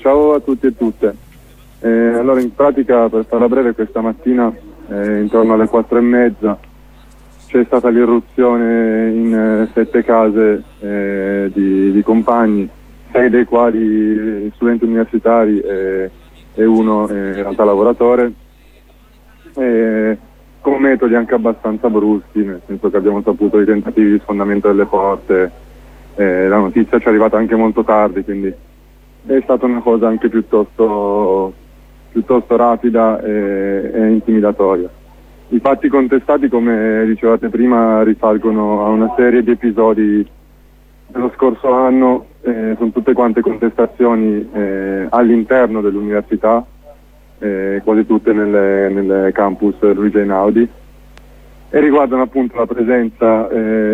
ciao a tutti e tutte. Allora, in pratica, per farla breve, questa mattina intorno alle 4:30 c'è stata l'irruzione in 7 case di compagni, 6 dei quali studenti universitari e uno in realtà lavoratore, con metodi anche abbastanza bruschi, nel senso che abbiamo saputo i tentativi di sfondamento delle porte, la notizia ci è arrivata anche molto tardi, quindi è stata una cosa anche piuttosto rapida e intimidatoria. I fatti contestati, come dicevate prima, risalgono a una serie di episodi dello scorso anno, sono tutte quante contestazioni all'interno dell'università, quasi tutte nelle campus Luigi Einaudi, e riguardano appunto la presenza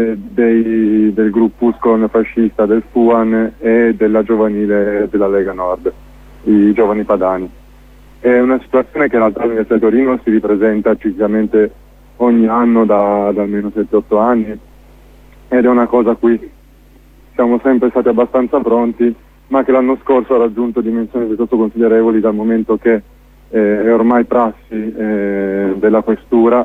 del gruppuscolo fascista del FUAN e della giovanile della Lega Nord, i giovani padani. È una situazione che in realtà all'Università di Torino si ripresenta ciclicamente ogni anno da almeno 7-8 anni, ed è una cosa a cui siamo sempre stati abbastanza pronti, ma che l'anno scorso ha raggiunto dimensioni piuttosto considerevoli, dal momento che è ormai prassi della questura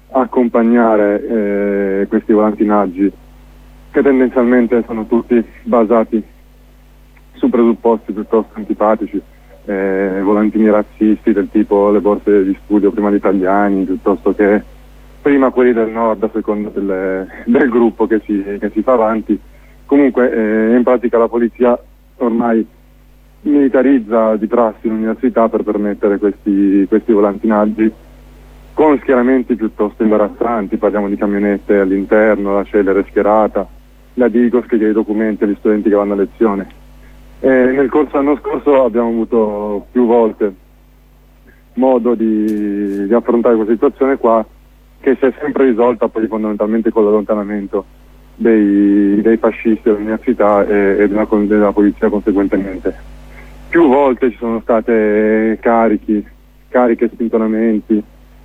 accompagnare questi volantinaggi, che tendenzialmente sono tutti basati su presupposti piuttosto antipatici, volantini razzisti del tipo le borse di studio prima gli italiani, piuttosto che prima quelli del nord a seconda del gruppo che si fa avanti. Comunque in pratica la polizia ormai militarizza di prassi l'università per permettere questi volantinaggi con schieramenti piuttosto imbarazzanti. Parliamo di camionette all'interno, la Celere schierata, la Digos che chiede i documenti agli studenti che vanno a lezione. Nel corso dell'anno scorso abbiamo avuto più volte modo di affrontare questa situazione qua, che si è sempre risolta poi fondamentalmente con l'allontanamento dei fascisti dell'università e della polizia conseguentemente. Più volte ci sono state cariche, spintonamenti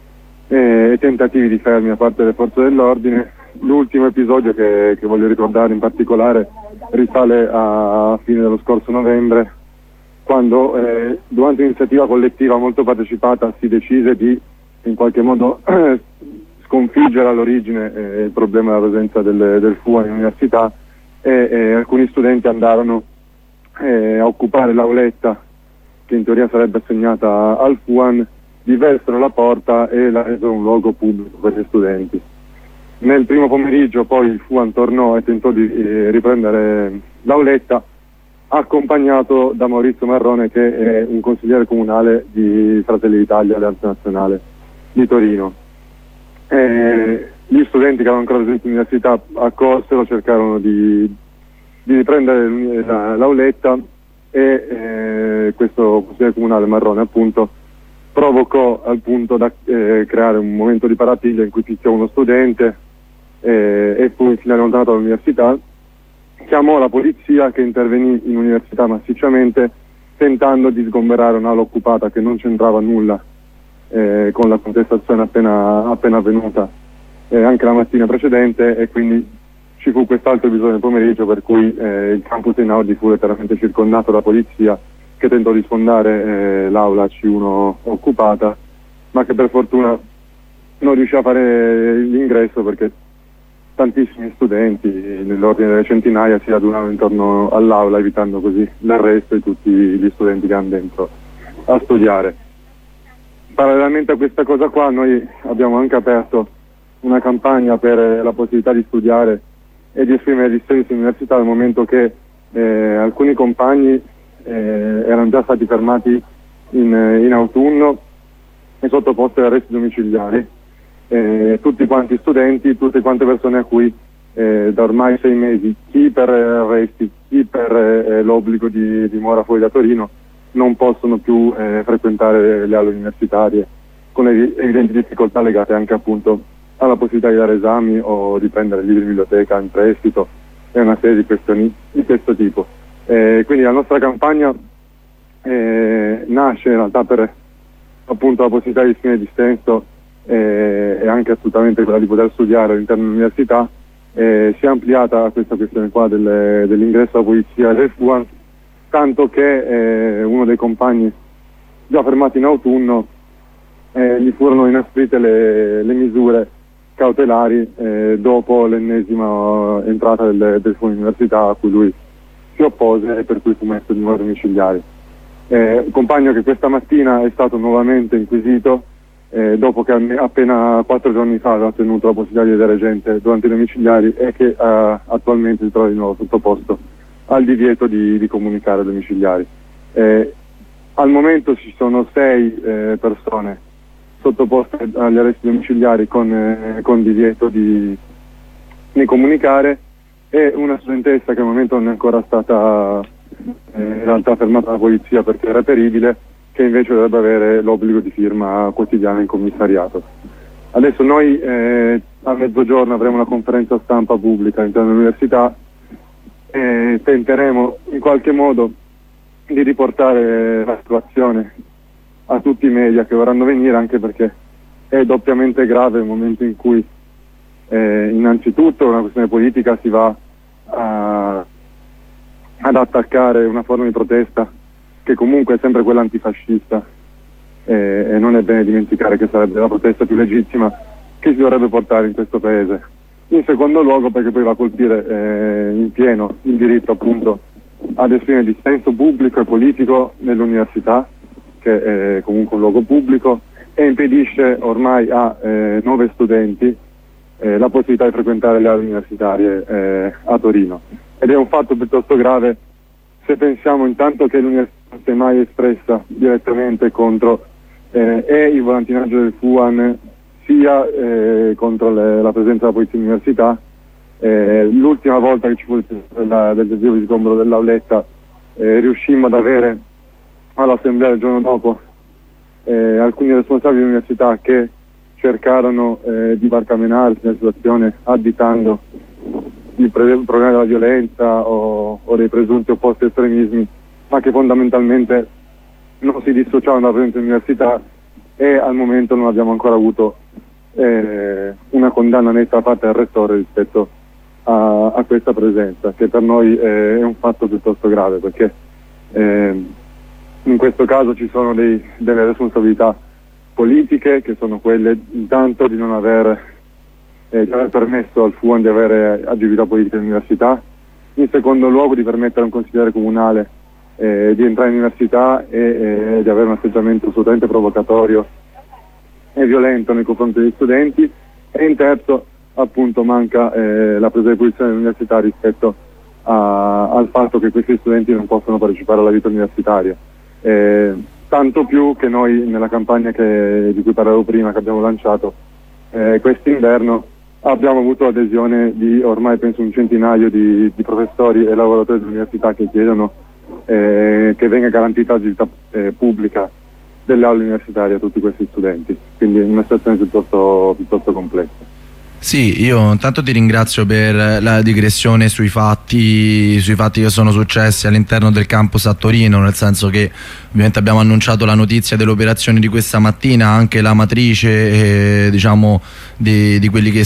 e tentativi di fermi da parte delle forze dell'ordine. L'ultimo episodio che voglio ricordare in particolare risale a fine dello scorso novembre, quando durante un'iniziativa collettiva molto partecipata si decise di in qualche modo sconfiggere all'origine il problema della presenza del FUAN in università, e alcuni studenti andarono a occupare l'auletta che in teoria sarebbe assegnata al FUAN, diversero la porta e la resero un luogo pubblico per gli studenti. Nel primo pomeriggio poi il FUAN tornò e tentò di riprendere l'auletta, accompagnato da Maurizio Marrone, che è un consigliere comunale di Fratelli d'Italia, Alleanza Nazionale di Torino. Gli studenti che avevano ancora presenti all'università accorsero, cercarono di riprendere l'auletta, e questo consigliere comunale Marrone appunto provocò al punto da creare un momento di paratiglia in cui picchiò uno studente e fu infine allontanato dall'università. Chiamò la polizia, che intervenì in università massicciamente, tentando di sgomberare un'aula occupata che non c'entrava nulla con la contestazione appena avvenuta anche la mattina precedente, e quindi ci fu quest'altro episodio nel pomeriggio per cui il campus Einaudi fu letteralmente circondato da polizia, che tentò di sfondare l'aula C1 occupata, ma che per fortuna non riuscì a fare l'ingresso perché tantissimi studenti, nell'ordine delle centinaia, si radunavano intorno all'aula, evitando così l'arresto di tutti gli studenti che erano dentro a studiare. Parallelamente a questa cosa qua noi abbiamo anche aperto una campagna per la possibilità di studiare e di esprimere dissensi all'università, dal momento che alcuni compagni erano già stati fermati in autunno e sottoposti ad arresti domiciliari. Tutti quanti studenti, tutte quante persone a cui da ormai 6 mesi, chi per arresti, chi per l'obbligo di dimora fuori da Torino, non possono più frequentare le aule universitarie, con evidenti difficoltà legate anche appunto alla possibilità di dare esami o di prendere libri in biblioteca in prestito e una serie di questioni di questo tipo. Quindi la nostra campagna nasce in realtà per appunto la possibilità di esprimere dissenso e anche assolutamente quella di poter studiare all'interno dell'università. Si è ampliata questa questione qua dell'ingresso alla polizia e del FUAN tanto che uno dei compagni già fermato in autunno gli furono inasprite le misure cautelari dopo l'ennesima entrata del fuoco università a cui lui si oppose e per cui fu messo di nuovo domiciliari. Un compagno che questa mattina è stato nuovamente inquisito dopo che appena 4 giorni fa aveva ottenuto la possibilità di vedere gente durante i domiciliari e che attualmente si trova di nuovo sottoposto al divieto di comunicare ai domiciliari. Al momento ci sono 6 persone sottoposte agli arresti domiciliari con divieto di comunicare e una studentessa che al momento non è ancora stata in realtà fermata dalla polizia perché è reperibile, che invece dovrebbe avere l'obbligo di firma quotidiana in commissariato. Adesso noi a mezzogiorno avremo una conferenza stampa pubblica all'interno dell'università e tenteremo in qualche modo di riportare la situazione a tutti i media che vorranno venire, anche perché è doppiamente grave il momento in cui innanzitutto una questione politica si va ad attaccare una forma di protesta che comunque è sempre quella antifascista e non è bene dimenticare che sarebbe la protesta più legittima che si dovrebbe portare in questo paese. In secondo luogo perché poi va a colpire in pieno il diritto appunto ad esprimere dissenso pubblico e politico nell'università, che è comunque un luogo pubblico, e impedisce ormai a 9 studenti la possibilità di frequentare le aule universitarie a Torino. Ed è un fatto piuttosto grave se pensiamo intanto che l'università non si è mai espressa direttamente contro il volantinaggio del FUAN, sia contro la presenza della polizia università. L'ultima volta che ci fu del tentativo di sgombero dell'auletta riuscimmo ad avere all'assemblea il giorno dopo alcuni responsabili dell'università che cercarono di barcamenarsi nella situazione additando il problema della violenza o dei presunti opposti estremismi, ma che fondamentalmente non si dissociavano dalla presenza dell'università, e al momento non abbiamo ancora avuto una condanna netta da parte del rettore rispetto a questa presenza, che per noi è un fatto piuttosto grave, perché in questo caso ci sono delle responsabilità politiche, che sono quelle intanto di non aver permesso al FUAN di avere attività politica all'università, in secondo luogo di permettere a un consigliere comunale di entrare in università e di avere un atteggiamento assolutamente provocatorio e violento nei confronti degli studenti, e in terzo appunto manca la presa di posizione dell'università rispetto al fatto che questi studenti non possono partecipare alla vita universitaria. Tanto più che noi nella campagna di cui parlavo prima, che abbiamo lanciato quest'inverno, abbiamo avuto l'adesione di ormai penso un centinaio di professori e lavoratori dell'università che chiedono che venga garantita l'attività pubblica delle aule universitarie a tutti questi studenti, quindi è una situazione piuttosto complessa. Sì, io intanto ti ringrazio per la digressione sui fatti che sono successi all'interno del campus a Torino, nel senso che ovviamente abbiamo annunciato la notizia dell'operazione di questa mattina, anche la matrice diciamo di quelli che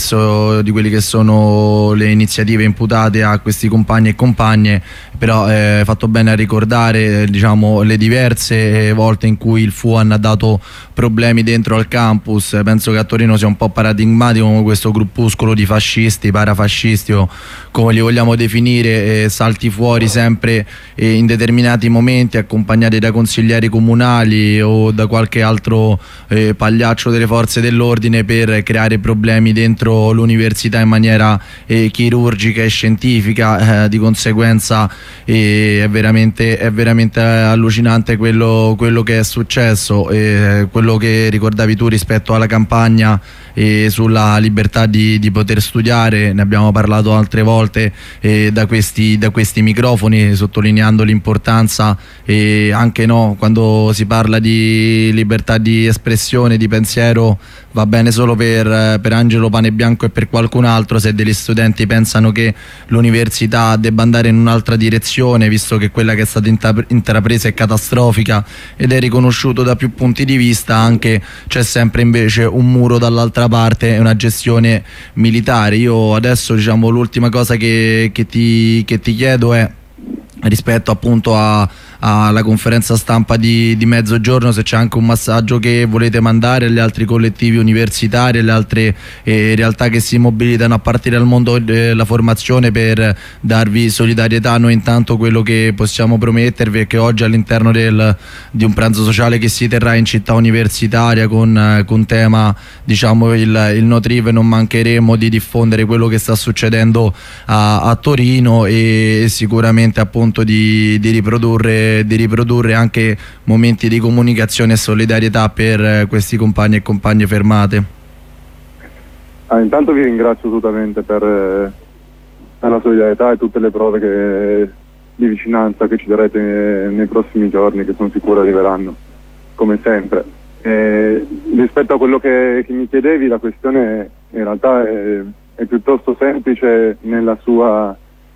sono le iniziative imputate a questi compagni e compagne, però hai fatto bene a ricordare diciamo le diverse volte in cui il FUAN ha dato problemi dentro al campus. Penso che a Torino sia un po' paradigmatico come questo gruppuscolo di fascisti, parafascisti o come li vogliamo definire, salti fuori sempre in determinati momenti accompagnati da consiglieri comunali o da qualche altro pagliaccio delle forze dell'ordine per creare problemi dentro l'università in maniera chirurgica e scientifica. Di conseguenza è veramente allucinante quello che è successo, quello che ricordavi tu rispetto alla campagna sulla libertà di poter studiare. Ne abbiamo parlato altre volte da questi microfoni, sottolineando l'importanza anche quando si parla di libertà di espressione, di pensiero, va bene solo per Angelo Panebianco e per qualcun altro. Se degli studenti pensano che l'università debba andare in un'altra direzione, visto che quella che è stata intrapresa è catastrofica ed è riconosciuto da più punti di vista, anche c'è sempre invece un muro dall'altra parte e una gestione militare. Io adesso diciamo l'ultima cosa che ti chiedo è rispetto appunto alla conferenza stampa di mezzogiorno, se c'è anche un messaggio che volete mandare agli altri collettivi universitari, alle altre realtà che si mobilitano a partire dal mondo della formazione, per darvi solidarietà. Noi intanto quello che possiamo promettervi è che oggi all'interno di un pranzo sociale che si terrà in città universitaria con tema, diciamo, il no triv, non mancheremo di diffondere quello che sta succedendo a Torino, e sicuramente appunto di riprodurre anche momenti di comunicazione e solidarietà per questi compagni e compagne fermate. Intanto vi ringrazio assolutamente per la solidarietà e tutte le prove di vicinanza che ci darete nei prossimi giorni, che sono sicuro arriveranno, come sempre. Rispetto a quello che mi chiedevi, la questione in realtà è piuttosto semplice nella sua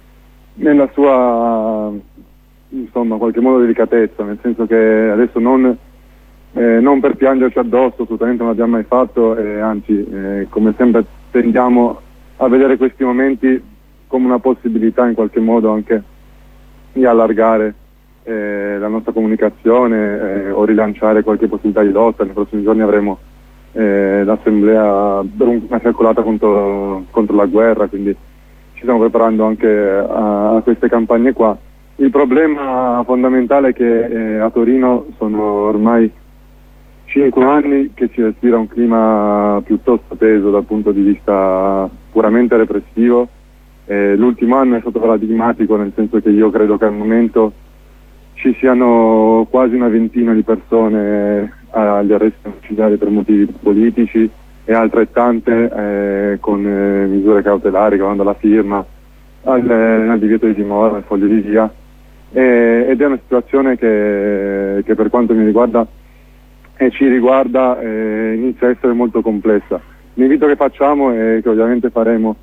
insomma, in qualche modo delicatezza, nel senso che adesso non per piangerci addosso, assolutamente non l'abbiamo mai fatto, anzi come sempre tendiamo a vedere questi momenti come una possibilità in qualche modo anche di allargare la nostra comunicazione o rilanciare qualche possibilità di lotta. Nei prossimi giorni avremo l'assemblea per una circolata contro la guerra, quindi ci stiamo preparando anche a queste campagne qua. Il problema fondamentale è che a Torino sono ormai 5 anni che si respira un clima piuttosto teso dal punto di vista puramente repressivo. L'ultimo anno è stato paradigmatico, nel senso che io credo che al momento ci siano quasi una ventina di persone agli arresti domiciliari per motivi politici e altrettante con misure cautelari che vanno dalla firma al divieto di dimora, al foglio di via, ed è una situazione che per quanto mi riguarda e ci riguarda inizia a essere molto complessa. L'invito che facciamo e che ovviamente faremo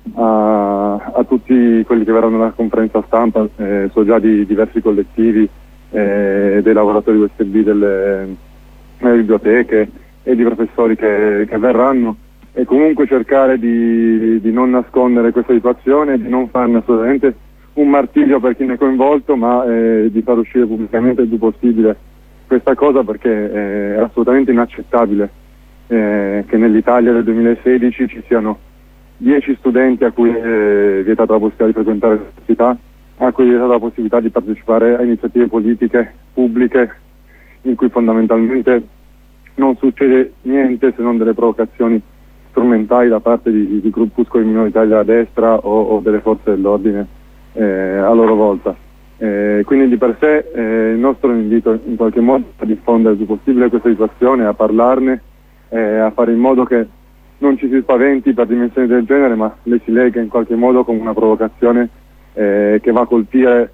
a tutti quelli che verranno alla conferenza stampa, so già di diversi collettivi dei lavoratori USB delle biblioteche e di professori che verranno, e comunque cercare di non nascondere questa situazione, di non farne assolutamente un martirio per chi ne è coinvolto, ma di far uscire pubblicamente il più possibile questa cosa, perché è assolutamente inaccettabile che nell'Italia del 2016 ci siano 10 studenti a cui è vietata la possibilità di frequentare l'università, a cui è vietata la possibilità di partecipare a iniziative politiche pubbliche in cui fondamentalmente non succede niente se non delle provocazioni strumentali da parte di gruppuscoli minoritari della destra o delle forze dell'ordine a loro volta. Quindi di per sé il nostro invito in qualche modo è a diffondere il più possibile questa situazione, a parlarne, a fare in modo che non ci si spaventi per dimensioni del genere, ma le si lega in qualche modo come una provocazione che va a colpire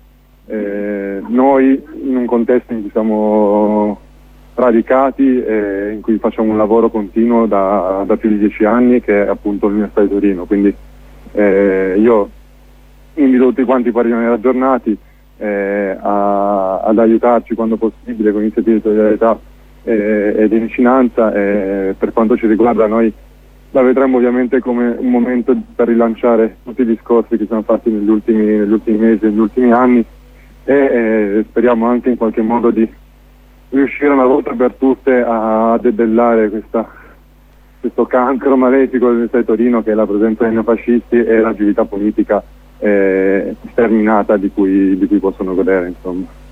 noi in un contesto in cui siamo radicati e in cui facciamo un lavoro continuo da più di 10 anni, che è appunto l'Università di Torino. Quindi io invito tutti quanti a rimanere aggiornati, ad aiutarci quando possibile con iniziative di solidarietà e di vicinanza. Per quanto ci riguarda, noi la vedremo ovviamente come un momento per rilanciare tutti i discorsi che sono fatti negli ultimi mesi, negli ultimi anni, e speriamo anche in qualche modo di riuscire una volta per tutte a debellare questo cancro malefico dell'Università di Torino, che è la presenza dei neofascisti e l'agilità politica sterminata di cui possono godere, insomma.